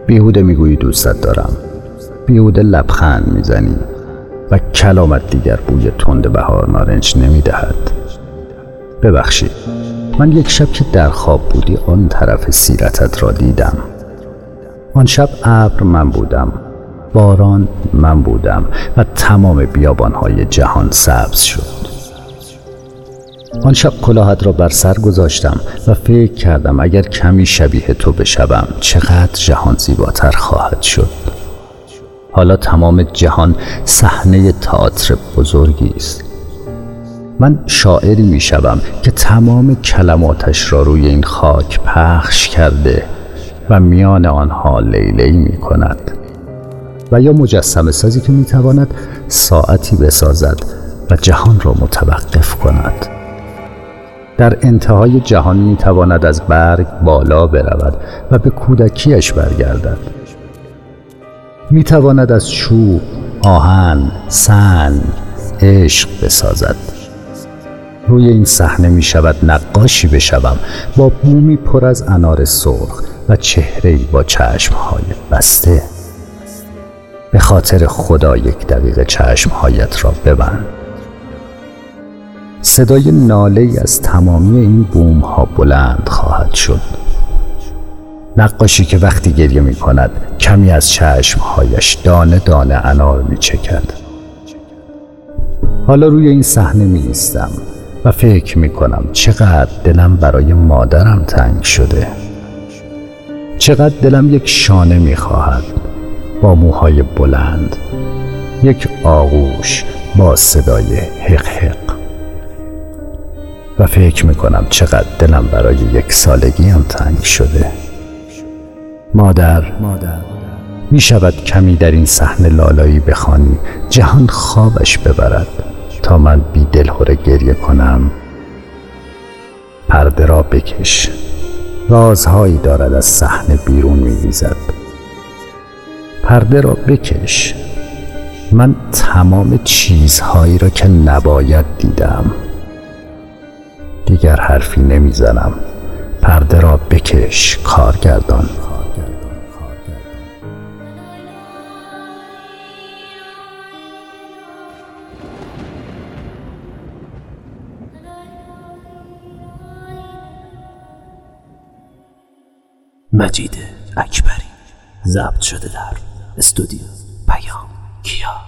بیهوده میگویی دوستت دارم، بیهوده لبخند میزنی و کلامت دیگر بوی تند بهار نارنج نمیدهد. ببخشید، من یک شب که در خواب بودی آن طرف سیرتت را دیدم. آن شب ابر من بودم، باران من بودم و تمام بیابانهای جهان سبز شد. آن شب کلاهت را بر سر گذاشتم و فکر کردم اگر کمی شبیه تو بشوم چقدر جهان زیباتر خواهد شد. حالا تمام جهان صحنه تئاتر بزرگی است. من شاعری می شوم که تمام کلماتش را روی این خاک پخش کرده و میان آنها لیلی می کند. و یا مجسمه سازی که می تواند ساعتی بسازد و جهان را متوقف کند. در انتهای جهان می تواند از برگ بالا برود و به کودکیش برگردد. می تواند از چوب، آهن، سنگ، عشق بسازد. روی این صحنه می شود نقاشی بشوم با بومی پر از انار سرخ و چهره‌ای با چشمهای بسته. به خاطر خدا 1 دقیقه چشمهایت را ببند. صدای ناله‌ای از تمامی این بوم‌ها بلند خواهد شد. نقاشی که وقتی گریه می کند کمی از چشمهایش دانه دانه انار می چکد. حالا روی این صحنه می ایستم و فکر می کنم چقدر دلم برای مادرم تنگ شده. چقدر دلم یک شانه می خواهد با موهای بلند، یک آغوش با صدای حق حق. و فکر می کنم چقدر دلم برای 1 سالگیم تنگ شده. مادر، می شود کمی در این صحنه لالایی بخوانی جهان خوابش ببرد تا من بی دلهره گریه کنم؟ پرده را بکش، رازهایی دارد از صحنه بیرون می ریزد. پرده را بکش، من تمام چیزهایی را که نباید دیدم. دیگر حرفی نمی زنم. پرده را بکش کارگردان. مجید اکبری. ضبط شده در استودیو پیام کیا.